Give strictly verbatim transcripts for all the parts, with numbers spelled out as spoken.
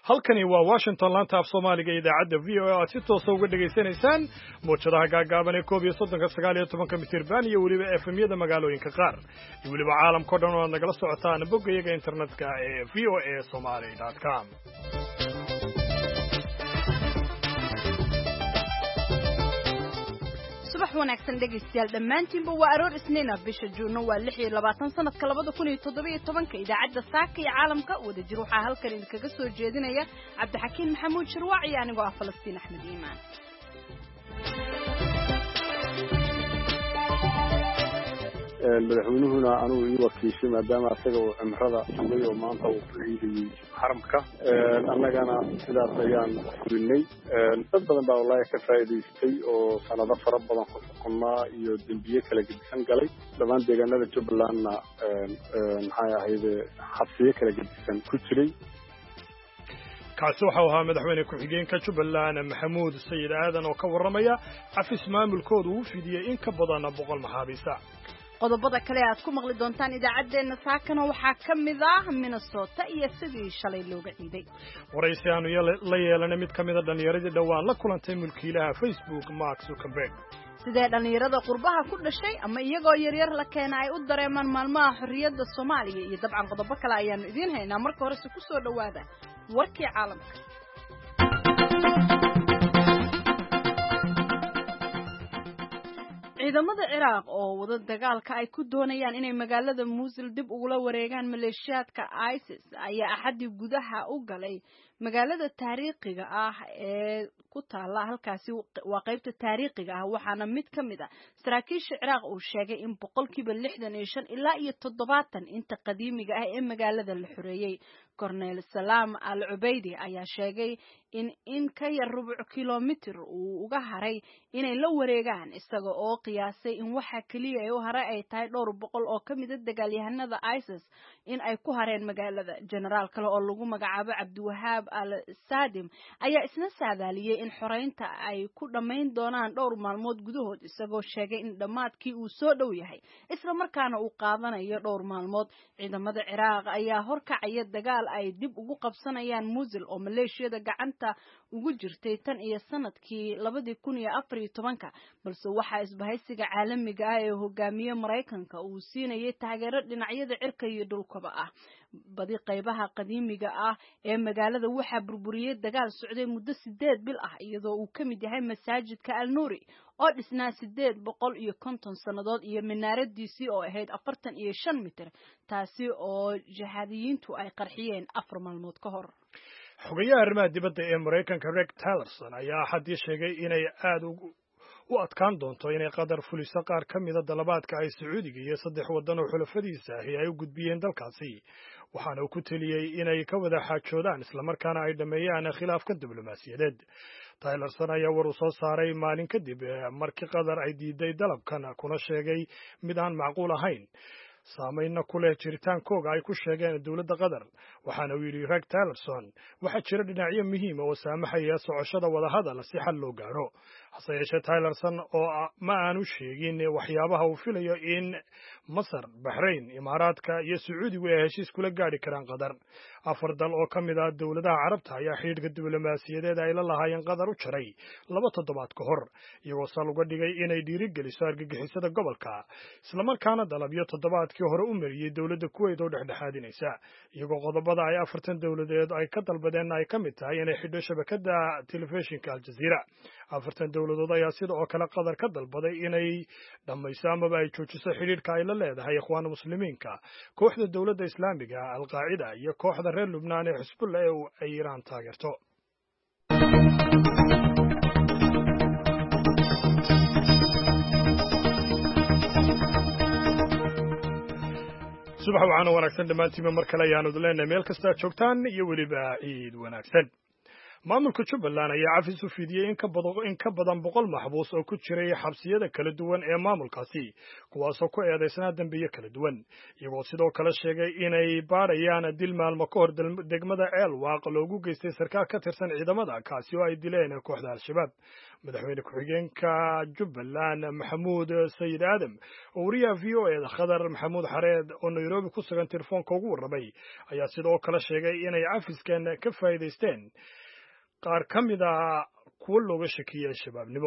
halkani waa Washington laanta af Soomaaliga idaacadda V O A aad si toos uga dhageysanaysaan muujadaha gaagaaban ee koob iyo soddon sagaal iyo toban mitir baan iyo weliba F M-yada magaalooyinka qaar iyo weliba caalamka dhan oo nagala socotaan boggayaga internetka ee v o a somali dot com. subax wanaagsan dhegeystayaal dhammaantiinba waa aroor isniina bisha juunno waa lix iyo labaatan sanadka labada kun iyo toddoba iyo tobanka idaacadda saaka iyo caalamka wadajir waxaa halkan idinkaga soo jeedinaya cabdixakiin maxamuud shirwaac iyo anigoo ah falastiin axmed iimaan. madaxweynuhuna anugu ii wakiishay maadaama asaga uu cimrada sugay oo maanta uu ku ciidayey xaramka annagana sidaas ayaan fulinay. dad badan baa wallaahi ka faa'iidaystay oo sanado fara badan ku xukunnaa iyo dembiye kala gedisan galay. dhammaan deegaanada jubbalandna maxay ahayde xabsiyo kala gedisan ku jiray. kaasi waxau ahaa madaxweyne ku-xigeenka Jubbaland Maxamuud Sayid Aadan oo ka warramaya cafis maamulkooda uu fidiyey in ka badan boqol maxaabiista. qodobada kale aad ku maqli doontaan idaacadeena saakana waxaa ka mid ah Minnesota iyo sidii shalay looga ciiday. waraysi aanu la yeelanay mid ka mid ah dhalinyaradii dhawaan la kulantay mulkiilaha Facebook Mark Zuckerberg. sidee dhalinyarada qurbaha ku dhashay ama iyagoo yaryar la keenay ay u dareemaan maalmaha xorriyadda Soomaaliya iyo dabcan qodobo kale ayaanu idiin haynaa. marka hore si ku soo dhawaada warkii caalamka. ciidamada Ciraaq oo wada dagaalka ay ku doonayaan inay magaalada Mosul dib ugula wareegaan maleeshiyaadka ISIS ayaa axadii gudaha u galay magaalada taariikhiga ah ee ku taala halkaasi waa qaybta taariikhiga ah waxaana mid ka mid ah saraakiisha Ciraaq uu sheegay in boqolkiiba lixdan iyo shan ilaa iyo toddobaatan inta qadiimiga ah ee magaalada la xoreeyay. Cornel Salam Al-Ubaydi ayaa sheegay in in ka yar rubuc kiiloomitir uu uga haray inay la wareegaan isaga oo qiyaasay in waxa kaliya ay u haray ay tahay dhowr boqol oo ka mid ah dagaalyahanada ISIS in ay ku hareen magaalada. Generaal kale oo lagu magacaabo Cabdiwahaab Al-Sadim ayaa isna saadaaliyay in xoreynta ay ku dhamayn doonaan dhowr maalmood gudahood isagoo sheegay in dhamaadkii uu soo dhow yahay isla markaana uu qaadanayo dhowr maalmood. ciidamada Ciraaq ayaa horkacaya dagaal ay dib ugu qabsanayaan Mosul oo maleeshiyada gacanta ugu jirtay tan iyo sanadkii labada kun iyo afar iyo tobanka balse waxa isbahaysiga caalamiga ah ee hogaamiye Mareykanka uu siinayay taageero dhinacyada cirka iyo dhulkaba ah. badi qaybaha qadiimiga ah ee magaalada waxa burburiyay dagaal socday muddo sideed bil ah iyadoo uu ka mid yahay masaajidka Al-Nuri oo dhisnaa sideed boqol iyo konton sanadood iyo minaaradiisii oo ahayd afartan iyo shan mitir taasi oo jihadiyiintu ay qarxiyeen afar maalmood ka hor. xogayaha arrimaha dibadda ee Mareykanka Rex Tillerson ayaa xadii sheegay inay aad u adkaan doonto inay qadar fuliso qaar ka mid ah dalabaadka ay Sacuudiga iyo saddex waddan oo xulafadiisa ahi ay u gudbiyeen dalkaasi waxaana uu ku taliyay inay ka wada xaajoodaan isla markaana ay dhameeyaan khilaafka diblomaasiyadeed. Tillerson ayaa war u soo saaray maalin kadib markii qadar ay diiday dalabkan kuna sheegay mid aan macquul ahayn saameynna ku leh jiritaankooga ay ku sheegeen dowladda Qatar. waxaana uu yidhi Rex Tillerson waxaa jira dhinacyo muhiim ah oo saamaxaya socoshada wadahadal si xal loo gaaro. hase yeeshee Tillerson oo ma aanu sheegin waxyaabaha uu filayo in Masar, Bahrain, Imaaraadka iyo Sacuudigu ay heshiis kula gaari karaan Qatar. afar dal oo ka mid ah dowladaha Carabta ayaa xidhiidhka diblomaasiyadeed ay la lahaayeen Qatar u jaray laba toddobaad ka hor iyagoo sal uga dhigay inay dhiirigeliso argagixisada gobolka isla markaana dalabyo toddobaadkii hore u mariyay dowladda Kuwait oo dhexdhexaadinaysa iyagoo qodobada ay afartan dowladeed ay ka dalbadeen ay ka mid tahay inay xidho shabakada telefishinka Al Jazeera. afartan dowladood ayaa sida oo kale Qatar ka dalbaday inay dhamayso amaba ay joojiso xidhiidhka ay la leedahay ikhwaan muslimiinka, kooxda dowladda islaamiga Al-Qaacida iyo kooxda reer Lubnaan ee Xisbullah ee ay Iiraan taageerto. subax waxaana wanaagsan dhammaantiinba mar kale ayaanu leenahay meel kasta joogtaan iyo weliba ciid wanaagsan. maamulka Jubbaland ayaa cafis u fidiyey in ka badan in ka badan boqol maxbuus oo ku jiray xabsiyada kala duwan ee maamulkaasi kuwaasoo ku eedeysnaa dambiyo kala duwan iyagoo sidoo kale sheegay inay baarayaan dil maalmo ka hor degmada Ceelwaaq loogu geystay sarkaal ka tirsan ciidamada kaasi oo ay dileen kooxda al-shabaab madaxweyne ku-xigeenka Jubbaland Maxamuud Sayid Aadam oo wariyaha V O A da Khadar Maxamuud Xareed oo Nairobi ku sugan telefoonka ugu warramay ayaa sidoo kale sheegay inay cafiskan ka faa'iideysteen qaar ka mid ah kuwa looga shakiyay shabaabnimo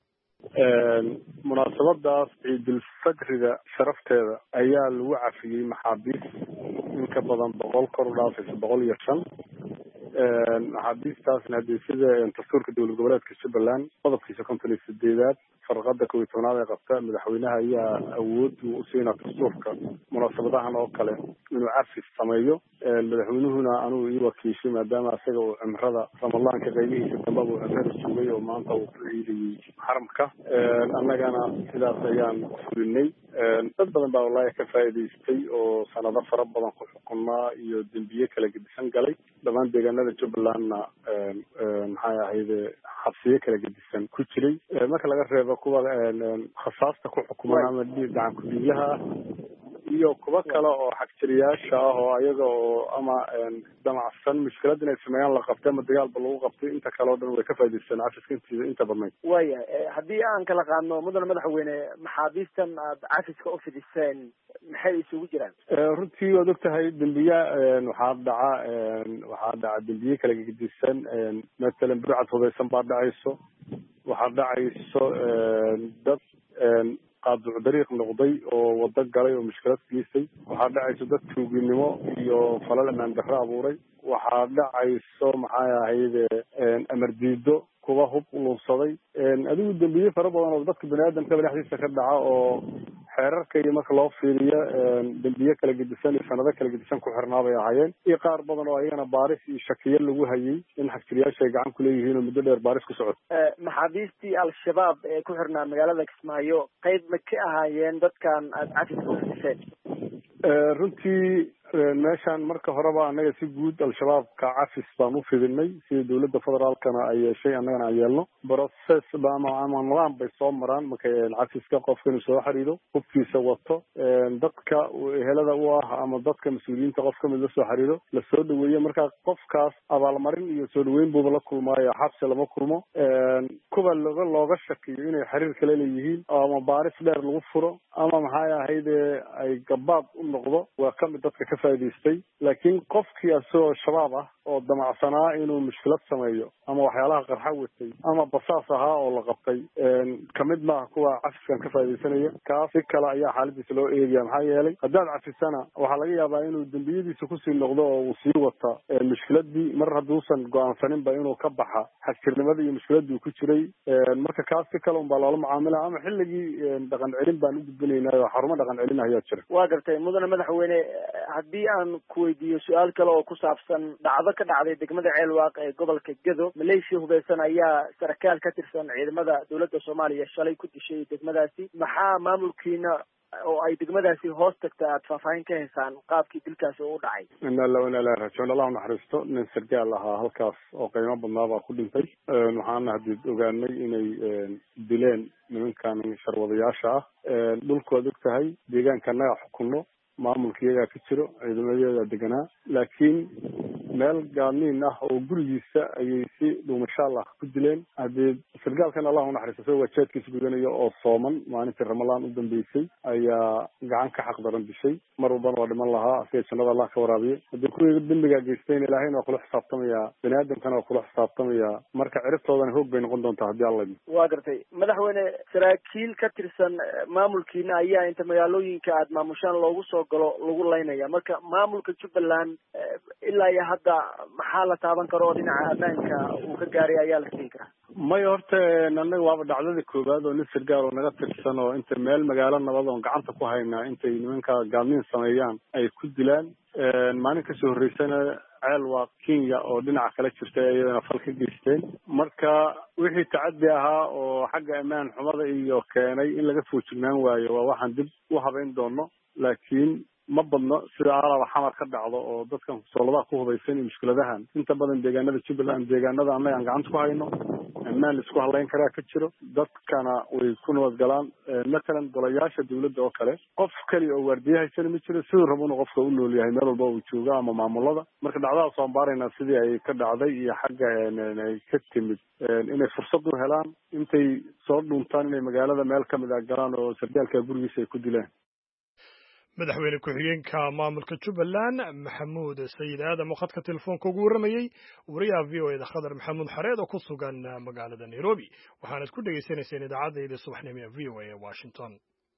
munaasabadaas ciidul fadriga sharafteeda ayaa lagu cafiyey maxaabiis in ka badan boqol kor u dhaafaysa boqol iyo shan maxaabiistaasna haddii sida dastuurka dowlad goboleedka Jubbaland qodobkiisa konton iyo sideedaad farqada kow iyo tobnaad ee qabta madaxweynaha ayaa awood uu u siinaa dastuurka munaasabadahan oo kale inuu cafis sameeyo madaxweynuhuna anugu ii wakiishay maadaama isaga uu cimrada ramadaanka qaybihiisa dambe uu cimrada sugay oo maanta uu ku ciidayey xaramka annagana sidaas ayaan fulinay dad badan baa wallaahi ka faa'iidaystay oo sanado fara badan ku xukunaa iyo dembiye kala gedisan galay dhammaan deegaanada Jubbalandna maxay ahayd xabsiyo kala gedisan ku jiray marka laga reebo kuwa khasaasta ku xukuman ama gacan ku dhiiglaha iyo kuwa kale oo xagjiriyaasha ah oo ayaga oo ama damacsan mushkilad inay sameeyaan la qabtay ama dagaalba lagu qabtay inta kale oo dhan way ka faa'iideystaan cafiska intiisa inta badnayd waya haddii aan kala qaadno mudane madaxweyne maxaabiistan aad cafiska u fidiseen maxay isugu jiraan runtii waad ogtahay dembiya waxaa dhaca waxaa dhaca dembiye kala gedisan matalan burcad hubeysan baa dhacayso waxaa dhacayso dad qaaduc dariiq noqday oo wada galay oo mushkilad geystay waxaa dhacayso dad tuuginimo iyo falal amaan darro abuuray waxaa dhacayso maxay ahayd amar diido kuwa hub lunsaday adigu dembiye fara badan oo dadka bani aadamka dhexdiisa ka dhaca oo xeerarka iyo marka loo fiiriyo dembiye kala gedisan iyo sanado kala gedisan ku xirnaa bay ahaayeen iyo qaar badan oo ayagana baaris iyo shakiyo lagu hayay in xagjiriyaasha ay gacan ku leeyihiin oo muddo dheer baaris ku socoto maxaabiistii al-shabaab ee ku xirnaa magaalada Kismaayo qayb ma ka ahaayeen dadkan aad cafiska u fidiseen runtii meeshaan marka horeba annaga si guud al-shabaabka cafis baan u fidinay sida dowladda federaalkana ay yeeshay annagana aan yeelno process ama ama nidaam bay soo maraan markay cafiska qofka inuu soo xiriiro hubkiisa wato dadka ehelada u ah ama dadka mas-uuliyiinta qof kamid la soo xiriiro la soo dhaweeyo marka qofkaas abaalmarin iyo soo dhaweyn buuba la kulmaayo xabsi lama kulmo kuwa looga looga shakiyo inay xiriir kale leeyihiin ama baaris dheer lagu furo ama maxay ahayd ay gabaad u noqdo waa kamid dadka ka faa'iidaystay laakiin qofkii asoo shabaab ah oo damacsanaa inuu mushkilad sameeyo ama waxyaalaha qarxa watay ama basaas ahaa oo la qabtay kamid maaha kuwa cafiskan ka faa'iidaysanaya kaas si kale ayaa xaaladiisa loo eegaya maxaa yeelay haddaad cafisana waxaa laga yaabaa inuu dembiyadiisa kusii noqdo oo uu sii wata mushkiladii mar hadduusan go-aansaninba inuu ka baxa xagjirnimadii iyo mushkiladii ku jiray marka kaas si kale unbaa loola mucaamila ama xilligii dhaqan celin baan u gudbinaynaa oo xarumo dhaqan celin ayaa jira waa gartay mudane madaxweyne haddii aan ku weydiiyo su-aal kale oo ku saabsan dhacdo ka dhacday degmada Ceelwaaq ee gobolka Gedo maleeshiya hubeysan ayaa sarkaal ka tirsan ciidamada dowladda Soomaaliya shalay ku dishay degmadaasi maxaa maamulkiina oo ay degmadaasi hoos tagta aad faahfaahin ka haysaan qaabkii dilkaasi u dhacay inna la wana la rajoon Allah naxariisto nin sarkaal ahaa halkaas oo qiimo badnaa baa ku dhintay waxaana hadii ogaanay inay dileen nimankan sharwadayaasha ah dhulku waad ogtahay deegaankana xukunno maamulka iyagaa ka jiro ciidamadeeda deganaa laakiin meel gaadniin ah oo gurigiisa ayay si dhuumasho allah ku dileen haddii sargaalkan allah u naxariisto isagoo wajeedkiisa gudanayo oo sooman maalintii ramadaan u dambeysay ayaa gacan ka xaq daran dishay mar walbana waa dhiman lahaa asiga jannada allah ka waraabiye haddii kuwii dembigaa geysteen ilaahayna waa kula xisaabtamayaa bani aadamkana waa kula xisaabtamayaa marka ciribtoodana hoog bay noqon doontaa haddii alla idmo waa gartay madaxweyne saraakiil ka tirsan maamulkiina ayaa inta magaalooyinka aad maamushaan loogu soo galo lagu laynaya marka maamulka Jubbaland ilaa iyo hadda maxaa la taaban karo oo dhinaca ammaanka uu ka gaaray ayaa la siin karaa may horta anaga waaba dhacdada koobaad oo nin sargaal oo naga tirsan oo inta meel magaalo nabad oo gacanta ku haynaa intay nimanka gaadniin sameeyaan ay ku dilaan maalin kasoo horreysana Ceelwaaq Kenya oo dhinaca kale jirtay ayadana fal ka geysteen marka wixii tacaddi ahaa oo xagga ammaan xumada iyo keenay in laga foojignaan waayo waa waxaan dib u habeyn doono laakiin ma badno sida alaba xamar ka dhacdo oo dadkan sooladaha ku hubaysan iyo mushkiladahan inta badan deegaanada Jubbaland deegaanada annaga aan gacanta ku hayno ammaan isku halayn karaa ka jiro dadkana way ku nabad galaan matalan golayaasha dawladda oo kale qof kaliya oo waardiyaha ma jiro sidoo rabona qofka u nool yahay meel walba uu jooga ama maamulada marka dhacdadaas aan baarayna sidii ay ka dhacday iyo xagga ay ka timid inay fursad u helaan intay soo dhuntaan inay magaalada meel ka mid ah galaan oo sargaalka gurigiisa ay ku dilaan madaxweyne ku-xigeenka maamulka Jubbaland Maxamuud Sayid Aadan oo khadka telefoonka ugu waramayay wariyaha V O A da Khadar Maxamuud Xareed oo ku sugan magaalada Nairobi waxaanad ku dhageysanayseen idaacadda subaxnimo ee V O A ee Washington.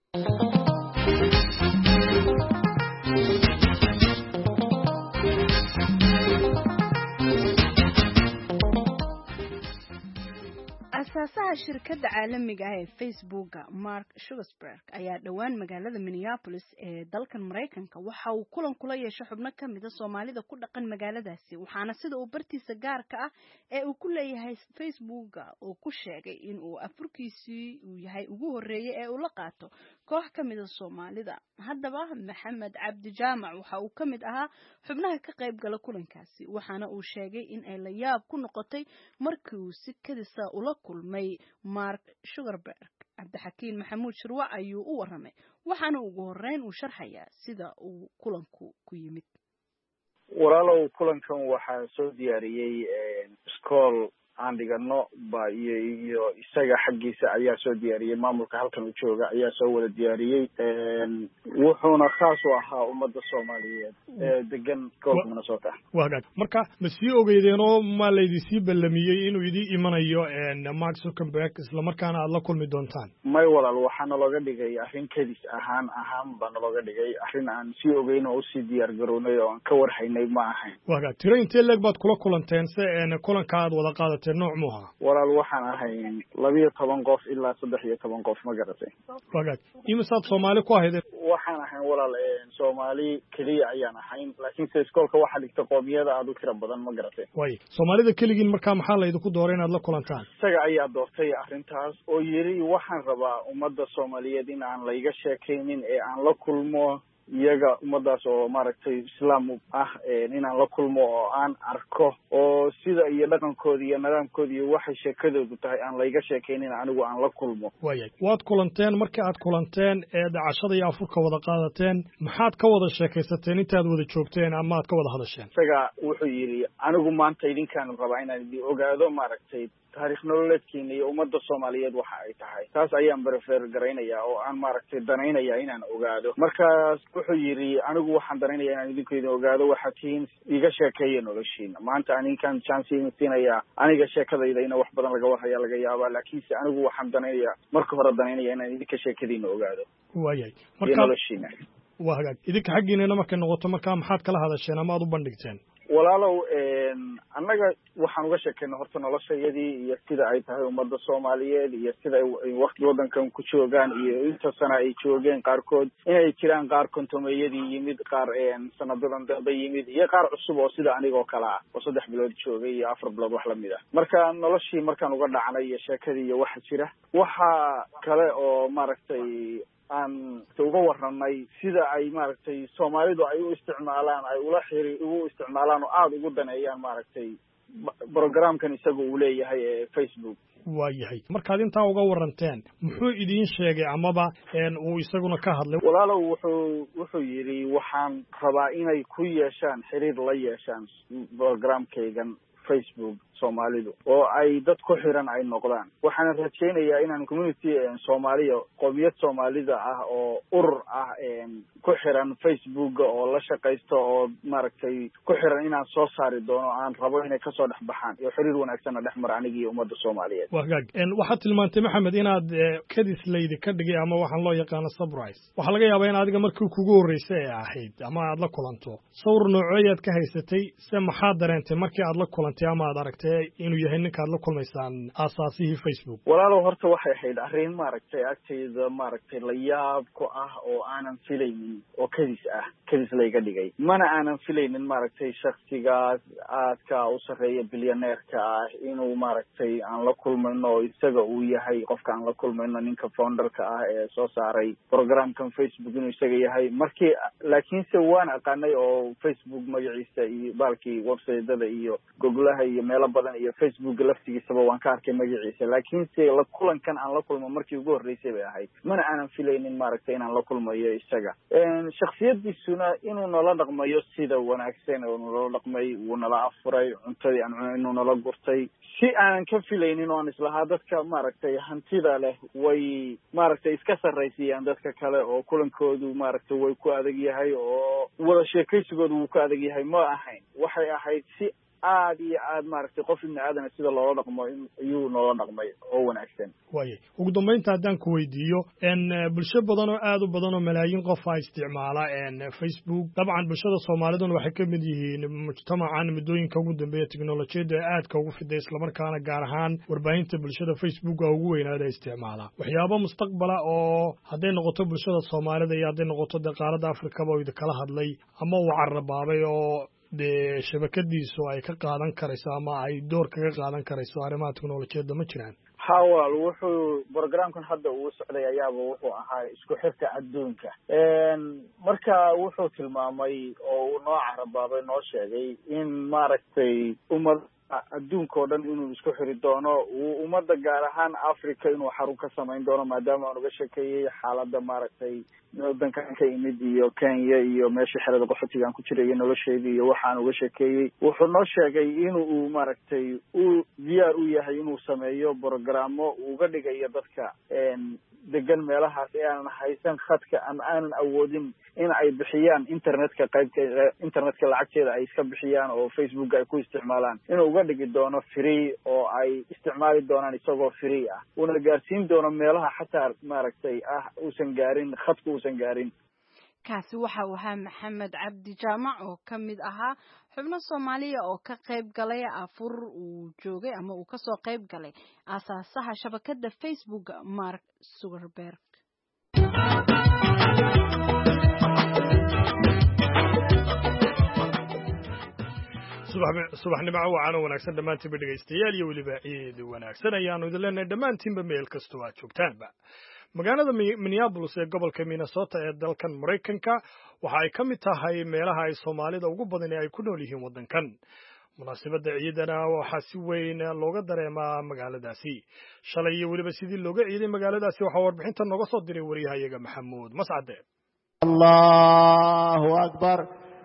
asaasaha shirkadda caalamiga ah ee Facebook Mark Zuckerberg ayaa dhawaan magaalada Minneapolis ee dalkan Mareykanka waxa uu kulan kula yeeshay xubno ka mid ah Soomaalida ku dhaqan magaaladaasi waxaana sida uu bartiisa gaarka ah ee uu ku leeyahay Facebook oo ku sheegay in uu afurkiisii uu yahay ugu horeeyay ee uu la qaato koox ka mid ah Soomaalida haddaba Maxamed Cabdi Jaamac waxa uu ka mid ahaa xubnaha ka qayb gala kulankaasi waxaana uu sheegay in ay la yaab ku noqotay markii uu si kadisa ula kulmay Mark Zuckerberg. Cabdixakiin Maxamuud Shirwac ayuu u waramay waxaana ugu horeyn uu sharxayaa sida uu kulanku ku yimid. walaalow kulankan waxaa soo diyaariyey iskool aan dhigano ba iyo iyo isaga xaggiisa ayaa soo diyaariyey maamulka halkan u jooga ayaa soo wada diyaariyey wuxuuna khaas u ahaa ummadda Soomaaliyeed ee degan gobolka Minnesota. Waaga marka ma sii ogeydeen oo ma laydii ballamiyay inuu idii imanayo Mark Zuckerberg isla markaana aad la kulmi doontaan? may walaal waxaana looga dhigay arrin kadis ahaan ahaan baan looga dhigay arrin aan sii ogeyn oo sii diyaar garoonay oo aan ka warhaynay ma ahayn. Waaga tiro intee leeg baad kula kulanteen se kulanka aad wada qaadateen nooc muuha? walaal waxaan ahay labiyo toban qof ilaa saddex iyo toban qof ma garatay. Waaga imisaad Soomaali ku ahayd? waxaan ahay walaal Soomaali kaliya ayaan ahayn laakiin se iskoolka waxa dhigta qoomiyada aad u tiro badan ma garatay. way Soomaalida kaligiin markaa maxaa la idinku dooray inaad la kulantaan? isaga ayaa doortay arrintaas oo yiri waxaan rabaa ummadda Soomaaliyeed in aan la iga sheekaynin ee aan la kulmo iyaga ummadaas oo maaragtay islaam ah inaan la kulmo oo aan arko oo sida iyo dhaqankooda iyo nidaamkooda iyo waxa sheekadoodu tahay aan la iga sheekaynin anigu aan la kulmo. way waad kulanteen markii aad kulanteen ee dacashada iyo afurka wada qaadateen maxaad ka wada sheekaysateen intaad wada joogteen ama aad ka wada hadasheen? isaga wuxuu yiri anigu maanta idinkaan rabaa inaan idin ogaado maaragtay taariikh nololeedkiina iyo ummadda Soomaaliyeed waxa ay tahay taas ayaan prefer gareynayaa oo aan maaragtay danaynayaa inaan ogaado. markaas wuxuu yiri anigu waxaan danaynayaa inaan idinku idin ogaado waxa tiin iga sheekeeyo noloshiina maanta aninkan chance siinaya aniga sheekadayda in wax badan laga warhayo laga yaabo laakiin se anigu waxaan danaynayaa marka hore danaynayaa inaan idinka sheekadiina ogaado. waayay marka noloshiina waa hagaag idinka xaggiina markay noqoto marka maxaad kala hadasheen ama aad u bandhigteen? walaalow annaga waxaan uga sheekeynay horta noloshayadii iyo sida ay tahay ummadda Soomaaliyeed iyo sida ay waqti wadankan ku joogaan iyo inta sana ay joogeen qaarkood inay jiraan qaar kontomeeyadii yimid qaar sanadan dambe yimid iyo qaar cusub oo sida anigoo kale ah oo saddex bilood joogay iyo afar bilood wax lamid ah. marka noloshii markaan uga dhacnay iyo sheekadii iyo waxa jira waxa kale oo maaragtay aan uga waranay sida ay maaragtay Soomaalidu ay u isticmaalaan ay ula xiri ugu isticmaalaan oo aad ugu daneeyaan maaragtay programkan isagu uu leeyahay ee Facebook. waayahay markaad intaa uga waranteen muxuu idin sheegay amaba uu isaguna ka hadlay? walaalow wuxuu wuxuu yiri waxaan rabaa inay ku yeeshaan xiriir la yeeshaan programkaygan Facebook Soomaalidu oo ay dad ku xiran ay noqdaan. waxaan rajaynayaa inaan community Soomaaliya qoomiyad Soomaalida ah oo urur ah ku xiran Facebook oo la shaqeysto oo maaragtay ku xiran inaan soo saari doono aan rabo inay ka soo dhax baxaan iyo xiriir wanaagsan dhex mar aniga iyo ummadda Soomaaliyeed. wagaag en waxaad tilmaantay Maxamed inaad kadis leeydi ka dhigay ama waxaan loo yaqaan surprise. waxa laga yaabaa in adiga markii kugu horeysay ay ahayd ama aad la kulanto sawir nooceed ka haysatay se maxaa dareentay markii aad la kulantay ama aad aragtay inuu yahay ninkaad la kulmaysaan aasaasihii Facebook? walaalow horta waxay ahayd arrin maaragtay agtayda maaragtay la yaab ku ah oo aanan filaynin oo kadis ah kadis layga dhigay mana aanan filaynin maaragtay shakhsigaas aadka u sarreeya bilyaneerka ah inuu maaragtay aan la kulmayno oo isaga uu yahay qofka aan la kulmayno ninka founderka ah ee soo saaray programkan Facebook inuu isaga yahay markii laakiinse waan aqaanay oo Facebook magaciisa iyo baalkii website-dada iyo googlaha iyo meelo badan iyo Facebook laftigiisaba waan ka arkay magaciisa laakiinse la kulankan aan la kulmo markii ugu horreysay bay ahayd mana aanan filaynin maaragtay inaan la kulmayo isaga shakhsiyadiisuna inuu nala dhaqmayo sida wanaagsan oo nala dhaqmay wuu nala afuray cuntadii aan cunay inuu nala gurtay si aanan ka filaynin oo aan islahaa dadka maaragtay hantida leh way maaragtay iska sarraysiiyaan dadka kale oo kulankoodu maaragtay way ku adag yahay oo wada sheekaysigoodu wuu ku adag yahay ma ahayn waxay ahayd si aad iyo aad maaragtay qof ibni aadana sida loola dhaqmo ayuu noola dhaqmay oo wanaagsan waaye ugu dambaynta haddaan ku weydiiyo bulsho badan oo aad u badan oo malaayiin qof a isticmaala Facebook dabcan bulshada soomaaliduna waxay ka mid yihiin mujtamacan muddooyinka ugu dambeeya teknolojiyadda ee aadka ugu fiday islamarkaana gaar ahaan warbaahinta bulshada Facebooka ugu weynaada isticmaala waxyaabo mustaqbala oo hadday noqoto bulshada soomaalida iyo hadday noqoto qaaradda Afrikaba oo idin hadlay ama uu carrabaabay oo de shabakadiisu ay ka qaadan karayso ama ay door kaga qaadan karayso arrimaha teknolojiyadda ma jiraan? ha walaal wuxuu programkan hadda uu socday ayaaba wuxuu ahaa isku xirka adduunka marka wuxuu tilmaamay oo uu noo carabaabay noo sheegay in maaragtay ummad adduunka oo dhan inuu isku xiri doono uu ummadda gaar ahaan Africa inuu xarun ka samayn doono maadaama aan uga sheekeeyay xaaladda maaragtay waddankan ka imid iyo Kenya iyo meesha xerada qaxootiga aan ku jiray iyo nolosheedii iyo waxaan uga sheekeeyay wuxuu noo sheegay inuu maaragtay uu diyaar u yahay inuu sameeyo programo uga dhigayo dadka degan meelahaas ee aan haysan khadka ama aanan awoodin in ay bixiyaan internetka qaybta internetka lacagteeda ay iska bixiyaan oo Facebook ay ku isticmaalaan inuu uga dhigi doono free oo ay isticmaali doonaan isagoo free ah una gaarsiin doono meelaha xataa maaragtay ah uusan gaarin khadku uusan gaarin kaasi waxa uu ahaa Maxamed Cabdi Jaamac oo ka mid ahaa xubno Soomaaliya oo ka qayb galay afur uu joogay ama uu ka soo qayb galay aasaasaha shabakadda Facebook Mark Zuckerberg. subaxnimo wacan oo wanaagsan dhammaantiinba dhegaystayaal iyo weliba ciid wanaagsan ayaanu idin leenahay dhammaantiinba meel kastoo aad joogtaanba magaalada Minneapolis ee gobolka Minnesota ee dalkan Mareykanka waxa ay ka mid tahay meelaha ay Soomaalida ugu badan ay ku nool yihiin waddankan munaasabadda ciidana waxaa si weyn looga dareemaa magaaladaasi shalay iyo weliba sidii looga ciiday magaaladaasi waxaa warbixinta nooga soo diray wariyahayaga Maxamuud Mascade. Allahu akbar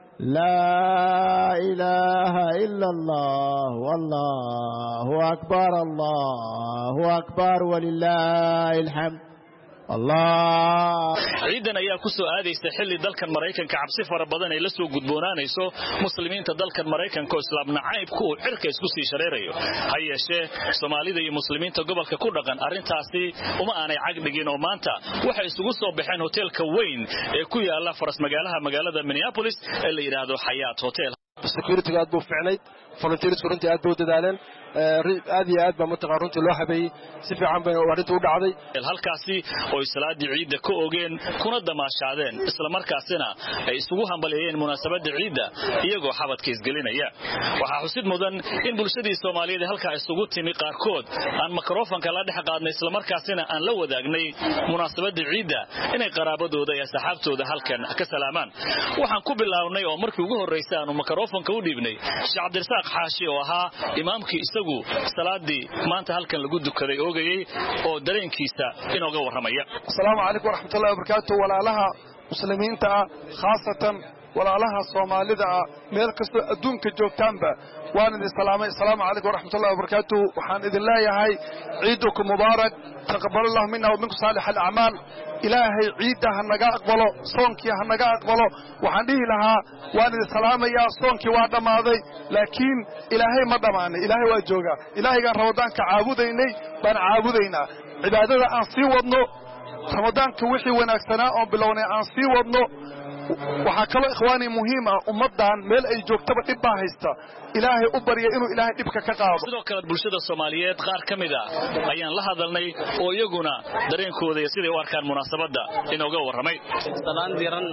لا إله إلا الله والله أكبر الله أكبر ولله الحمد الله ciidan ayaa ku soo aadaysa xilli dalkan Mareykanka cabsi fara badan ay la soo gudboonaanayso muslimiinta dalkan Mareykanka oo islaam nacaybku uu xirka isku sii shareerayo hayeeshee Soomaalida iyo muslimiinta gobolka ku dhaqan arintaasi uma aanay cag dhigin oo maanta waxay isugu soo baxeen hotelka weyn ee ku yaala faras magaalaha magaalada Minneapolis ee la yiraahdo Hyatt Hotel security aad buu ficnay volunteers runtii aad buu dadaaleen aad iyo aad ba mataqaan runtii loo habeeyay si fiican bay arintu u dhacday halkaasi oo salaadii ciida ka oogeen kuna damaashaadeen isla markaasina ay isugu hambaleeyeen munaasabada ciida iyagoo xabadka isgelinaya waxa xusid mudan in bulshadii Soomaaliyeed halka isugu timi qaarkood aan mikrofoonka la dhex qaadnay isla markaasina aan la wadaagnay munaasabada ciida inay qaraabadooda iyo saxaabtooda halkan ka salaamaan waxaan ku bilownay oo markii ugu horeysay aanu mikrofoonka u dhiibnay Sheekh Cabdirasaaq Xaashi oo ahaa imaamkii isagu salaadii maanta halkan lagu dukaday oogayay oo dareenkiisa inooga waramaya. Assalaamu alaykum waraxmatullaahi wabarakaatuh walaalaha muslimiinta khaasatan walaalaha Soomaalida meel kasta adduunka joogtaanba waan idin salaamay. Assalaamu alaykum waraxmatullaahi wabarakaatuh waxaan idin leeyahay ciidukum mubaarak taqabbalallahu minna wa minkum saalihal a'maal ilaahay ciida ha naga aqbalo soonkii ha naga aqbalo waxaan dhihi lahaa waan idin salaamayaa soonkii waa dhamaaday laakiin ilaahay ma dhamaanay ilaahay waa jooga ilaahaygan ramadaanka caabudaynay baan caabudaynaa cibaadada aan sii wadno ramadaanka wixii wanaagsanaa oo bilownay aan sii wadno waxaa kaloo ikhwaani muhiim ah ummaddan meel ay joogtaba dhib baa haysta ilaahay u barya inuu ilaahay dhibka ka qaado sidoo kale bulshada Soomaaliyeed qaar kamid ah ayaan la hadalnay oo iyaguna dareenkooda iyo sidii u arkaan munaasabada inooga waramay salaan diran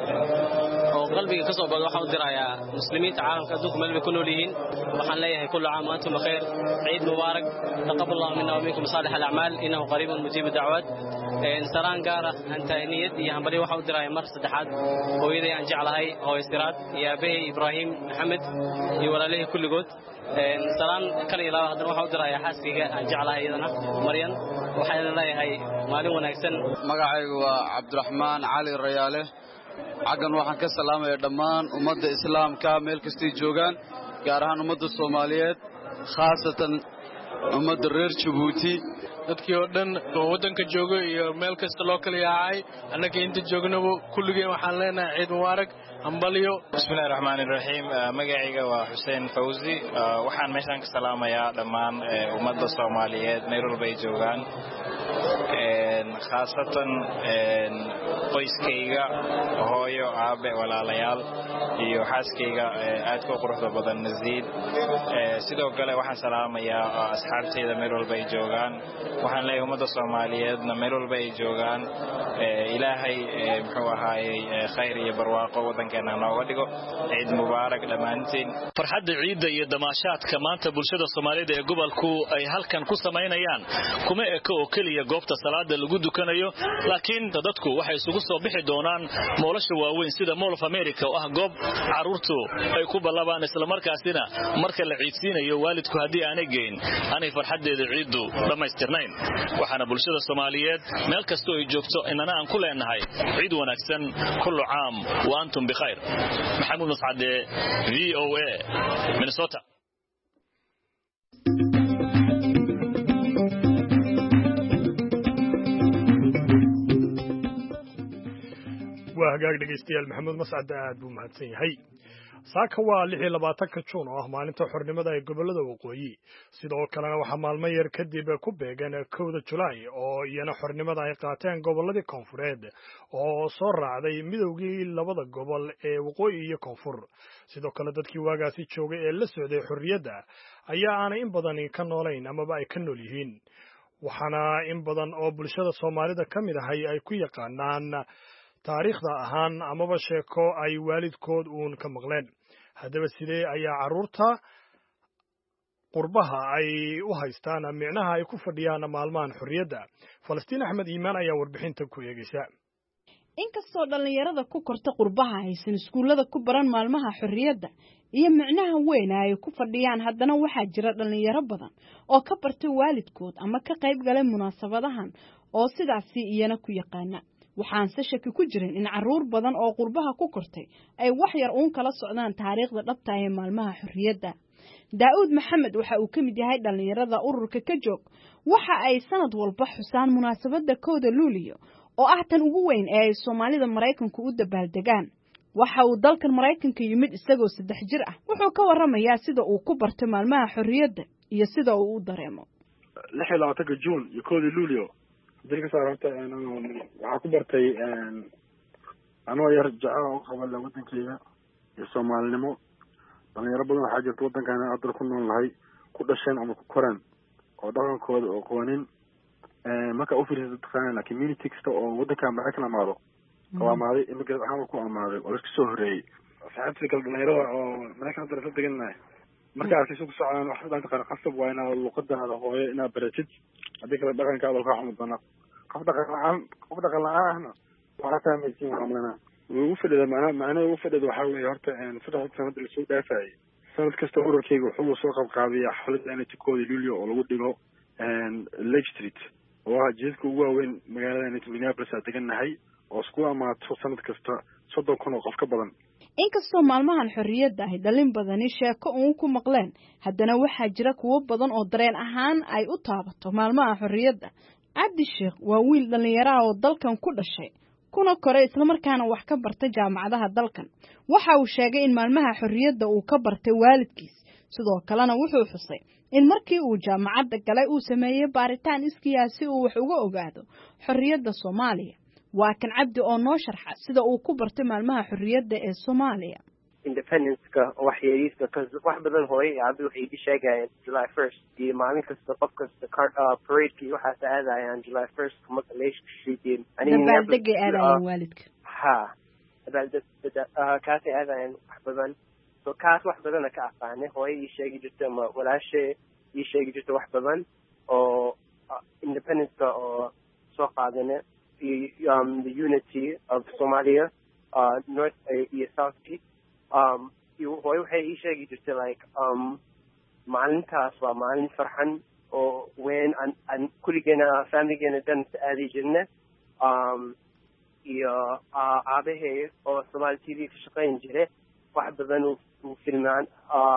oo qalbiga ka soo go'do waxaan u dirayaa muslimiinta caalamka adduunka meel ku nool yihiin waxaan leeyahay kullu caam wa antum bikhair ciid mubaarak taqabbalallahu minna wa minkum salih al-a'mal innahu qariibun mujib ad-da'wat in salaan gaara anta niyad iyo hanbali waxaan u dirayaa mar saddexaad hooyaday aan jeclahay oo istiraad iyo aabbahay Ibrahim Maxamed iyo walaalihii kulligood salaan kale ilaa haddana waxaan u dirayaa xaaskayga aan jeclahay iyadana Maryan waxaan leeyahay maalin wanaagsan magacaygu waa Cabdiraxmaan Cali Rayaale cagan waxaan ka salaamayaa dhammaan ummadda islaamka meel kasta ay joogaan gaar ahaan ummadda Soomaaliyeed khaasatan ummadda reer Djibouti dadkii oo dhan oo wadanka jooga iyo meel kasta loo kala yaacay annaga inta joognaba kulligeen waxaan leenahay ciid mubaarak hambalyo bismillaahir rahmaanir rahiim magacayga waa Xuseen Fawzi waxaan meeshan ka salaamayaa dhammaan ummadda Soomaaliyeed meel walba ay joogaan een khaasatan een qoyskayga hooyo aabe walaalayaal iyo xaaskayga aad ku quruxda badan Naziid sidoo kale waxaan salaamayaa asxaabtayda meel walba ay joogaan waxaan leeyahay ummadda Soomaaliyeedna meel walba ay joogaan ilaahay muxuu ahaayay khayr iyo barwaaqo wadankeena nooga dhigo ciid mubaarak dhamaantiin farxadda ciidda iyo damaashaadka maanta bulshada Soomaaliyeed ee gobolku ay halkan ku sameynayaan kuma eka oo kaliya goobta salaada lagu dukanayo laakiin dadku waxay isugu soo bixi doonaan moolasha waaweyn sida Mall of America oo ah goob caruurtu ay ku balabaan isla markaasina marka la ciidsiinayo waalidku hadii aanay geyn aanay farxadeeda ciidu dhamaystirnayn waxaana bulshada Soomaaliyeed meel kasto ay joogto inana aan ku leenahay ciid wanaagsan kullu caam wa antum bikhair Maxamuud Mas'ade V O A Minnesota waa hagaag dhegeystayaal Maxamuud Mas'ade aad buu mahadsan yahay saaka waa lix iyo labaatanka Juun oo ah maalinta xornimada ee gobolada waqooyi sidoo kalena waxa maalmo yar kadib ku beegan kowda Julaay oo iyana xornimada ay qaateen goboladii koonfureed oo soo raacday midowgii labada gobol ee waqooyi iyo koonfur sidoo kale dadkii waagaasi joogay ee la socday xorriyadda ayaa aanay in badan ka noolayn amaba ay ka nool yihiin waxaana in badan oo bulshada Soomaalida ka mid ahay ay ku yaqaanaan taariikhda ahaan amaba sheeko ay waalidkood uun ka maqleen haddaba sidee ayaa carruurta qurbaha ay u haystaan micnaha ay ku fadhiyaan maalmahan xorriyadda Falastiin Axmed Iimaan ayaa warbixinta ku eegaysa inkastoo dhalinyarada ku korta qurbaha haysan iskuulada ku baran maalmaha xorriyadda iyo micnaha weyn ay ku fadhiyaan haddana waxaa jira dhalinyaro badan oo ka bartay waalidkood ama ka qayb galay munaasabadahan oo sidaasi iyana ku yaqaana waxaan se shaki ku jirin in carruur badan oo qurbaha ku kortay ay wax yar uun kala socdaan taariikhda dhabta ee maalmaha xorriyadda Daawud Maxamed waxa uu ka mid yahay dhalinyarada ururka ka joog waxa ay sanad walba xusaan munaasabada kowda Luulyo oo ah tan ugu weyn ee ay Soomaalida Mareykanku u dabaaldegaan waxa uu dalkan Mareykanka yimid isagoo saddex jir ah wuxuu ka waramayaa sida uu ku bartay maalmaha xorriyadda iyo sida uu u dareemo lix iyo labaatanka Juun iyo kowda Luulyo dilka saarta waxa ku bartay anoo yar jacayl oo qaba wadankayga iyo Soomaalinimo dhalinyaro badan waxaa jirta wadankan aad ku nool nahay ku dhasheen ama ku koraan oo dhaqankooda oo qoonin marka u fiirsato taqaan laakiin community kasta oo wadankan Mareykan amaado oo amaaday immigrant ahaan ku amaaday oo iska soo horeeyay saxaabtii kala dhalinyarada oo Mareykan dad deganay marka ay soo socdaan wax badan taqaan qasab waa inaa luqadaada hooyo inaa baratid hadii kala dhaqankaada ka xumud doona qof dhaqan qof dhaqan la'aana waxa fahmaysiin amlana uu fadhido macna macna uu fadhido waxa weeye horta in saddex sanad la soo dhaafay sanad kasta ururkayga wuxuu soo qayb qaabiya xaflad aan tikooda Luulyo oo lagu dhigo Lake Street oo ah jidka ugu weyn magaalada Minneapolis deganahay oo isku amaato sanad kasta soddon kun oo qof ka badan inkastoo maalmahan xorriyadda ay dhalin badani sheeko uun ku maqleen haddana waxaa jira kuwo badan oo dareen ahaan ay u taabato maalmaha xorriyadda Cabdi Sheekh waa wiil dhalinyaro ah oo dalkan ku dhashay kuna koray isla markaana wax ka bartay jaamacadaha dalkan waxa uu sheegay in maalmaha xorriyadda uu ka bartay waalidkiis sidoo kalena wuxuu xusay in markii uu jaamacadda galay uu sameeyey baaritaan iskiyaa si uu wax uga ogaado xorriyadda Soomaaliya waa kan Cabdi oo noo sharxa sida uu ku bartay maalmaha xorriyadda ee Soomaaliya independence-ka waxyeeliska ka wax badan hooyay Cabdi waxay ii sheegayeen July first iyo maalin kasta qof kasta parade-kii waxaa saadayaan July first kuma Malaysia Street aniga degay aadayaan waalidka ha dabaalda kaasay aadayaan wax badan so kaas wax badan ka aqaanay hooyay ii sheegi jirtay ama walaashay ii sheegi jirtay wax badan oo independence-ka oo soo qaadanay um the unity of Somalia uh north iyo south um you hooyo waxay ii sheegi jirtay like um maalintaas waa maalin farxan oo weyn aan kulligeena family-geena dhan aadi jirnay um iyo aabahay oo Somali T V ka shaqayn jiray wax badan uu filmaan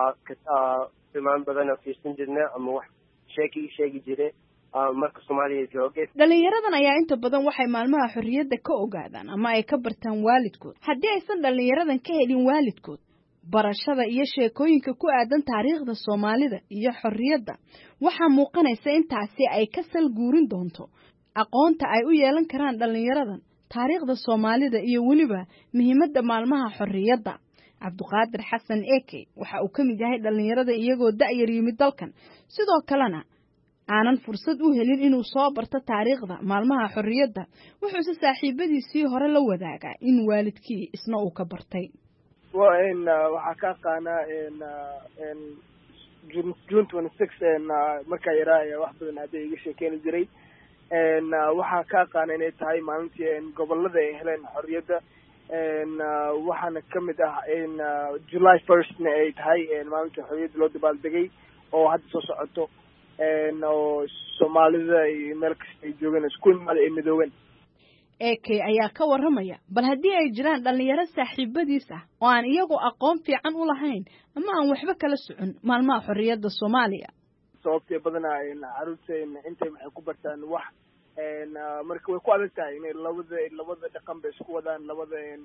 filmaan badan oo fiirsan jirnay ama wax sheeki sheegi jiray marka Soomaaliya joogay dhalinyaradan ayaa inta badan waxay maalmaha xorriyadda ka ogaadaan ama ay ka bartaan waalidkood haddii aysan dhalinyaradan ka helin waalidkood barashada iyo sheekooyinka ku aadan taariikhda Soomaalida iyo xorriyadda waxaa muuqanaysa intaasi ay ka sal guurin doonto aqoonta ay u yeelan karaan dhalinyaradan taariikhda Soomaalida iyo waliba muhiimadda maalmaha xorriyadda Cabduqaadir Xasan Eke waxa uu ka mid yahay dhalinyarada iyagoo da'yar yimid dalkan sidoo kalena aanan fursad u helin inuu soo barto taariikhda maalmaha xorriyadda wuxuu si saaxiibadiisii hore la wadaagaa in waalidkii isna uu ka bartay waa in waxa ka qaana in in June twenty-sixth in marka yaraa wax badan aad iga sheekeen jiray in waxa ka qaana inay tahay maalintii in gobolada ay heleen xorriyadda in waxaana kamid ah in July first ay tahay in maalintii xorriyadda loo dabaaldegay oo hadda soo socoto oo Soomaalida iyo meel kasta ay joogaan isku imaad ay midooban Eke ayaa ka waramaya bal haddii ay jiraan dhalinyaro saaxiibadiis ah oo aan iyagu aqoon fiican u lahayn ama aan waxba kala socon maalmaha xorriyadda Soomaaliya sababtay badanaa in caruurteen intay waxay ku bartaan wax een marka way ku adag tahay in labada labada dhaqan bay isku wadaan labada in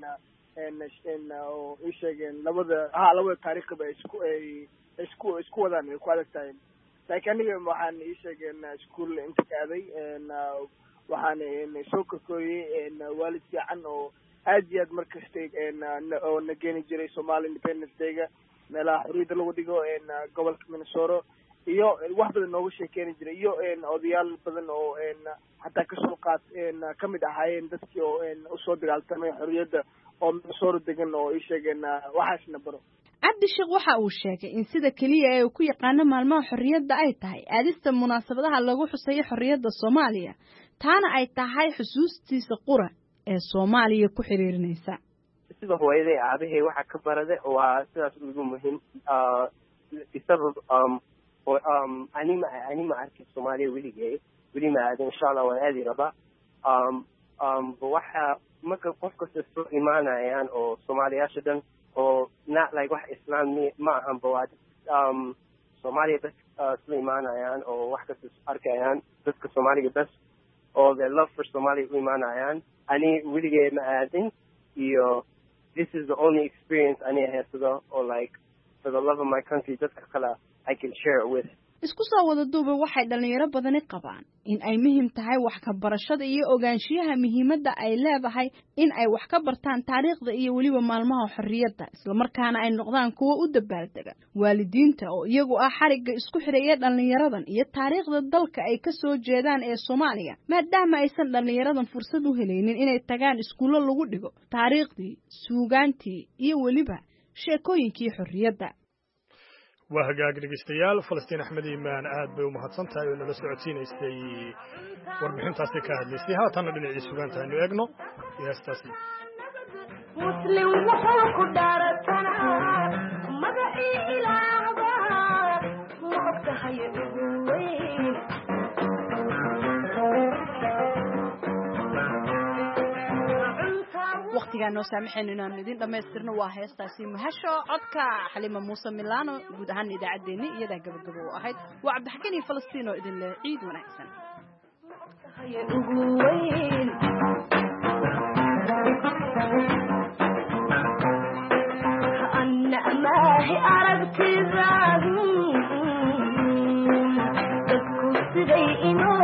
in oo ay sheegeen labada ha labada taariikh bay isku ay isku isku wadaan way ku adag tahay laakiin aniga waxaan ii sheegeen iskuul inta ka aaday een waxaan soo korkooyay waalid fiican oo aad iyo aad markasta oo na geeni jiray Somali Independence Day-ga meelaha xorriyadda lagu dhigo gobolka Minnesota iyo wax badan nooga sheekeeni jiray iyo odayaal badan oo xataa ka soo qaat kamid ahaayeen dadkii oo usoo dagaaltamay xorriyadda oo Minnesota degan oo ii sheegeen waxaasna baro Cabdi Sheekh waxa uu sheegay in sida kaliya ay ku yaqaan maalmaha xorriyadda ay tahay aadista munaasabadaha lagu xusayo xorriyadda Soomaaliya taana ay tahay xusuustiisa qura ee Soomaaliya ku xiriirinaysa sida hooyaday aabahay waxa ka baraday waa sidaas ugu muhiim ah isabab um um anima anima arki Soomaaliya weligay weli ma aad insha Allah waan aadi rabaa um um waxa marka qofka soo imaanayaan oo Soomaaliyaasha dhan oo not like wax islaami ma ahan bawaad um Soomaaliya bas soo imaanayaan oo wax ka arkayaan dadka Soomaaliga bas oo their love for Somalia u imaanayaan ani weligay ma aadin iyo this is the only experience ani haysto or like for the love of my country dadka kala I can share it with isku soo wada duubay waxay dhalinyaro badan qabaan in ay muhiim tahay wax ka barashada iyo ogaanshiyaha muhiimadda ay leedahay in ay wax ka bartaan taariikhda iyo waliba maalmaha xorriyadda isla markaana ay noqdaan kuwa u dabaaldega waalidiinta oo iyagu ah xariga isku xireeya dhalinyaradan iyo taariikhda dalka ay ka soo jeedaan ee Soomaaliya maadaama aysan dhalinyaradan fursad u helaynin inay tagaan iskuulo lagu dhigo taariikhdii suugaantii iyo waliba sheekooyinkii xorriyadda waa hagaag dhegeystayaal Falastiin Axmed Iimaan aad bay u mahadsan tahay oo nala socodsiinaysay warbixintaasi ka hadlaysay haatan dhinaciisa sugaanta aynu eegno heestaasi muslim wuxuu ku dhaaratanaa magacii ilaahba ma ogtahay ugu weyn waqtiga noo saamaxeen inaan idin dhameystirno waa heestaasi mahasho codka Xalima Muuse Milano guud ahaan idaacadeeni iyada gabagabo u ahayd waa Cabdixakiin iyo Falastiin oo idin leh ciid wanaagsan anna ilaahi aragtidaadu dadku siday inoo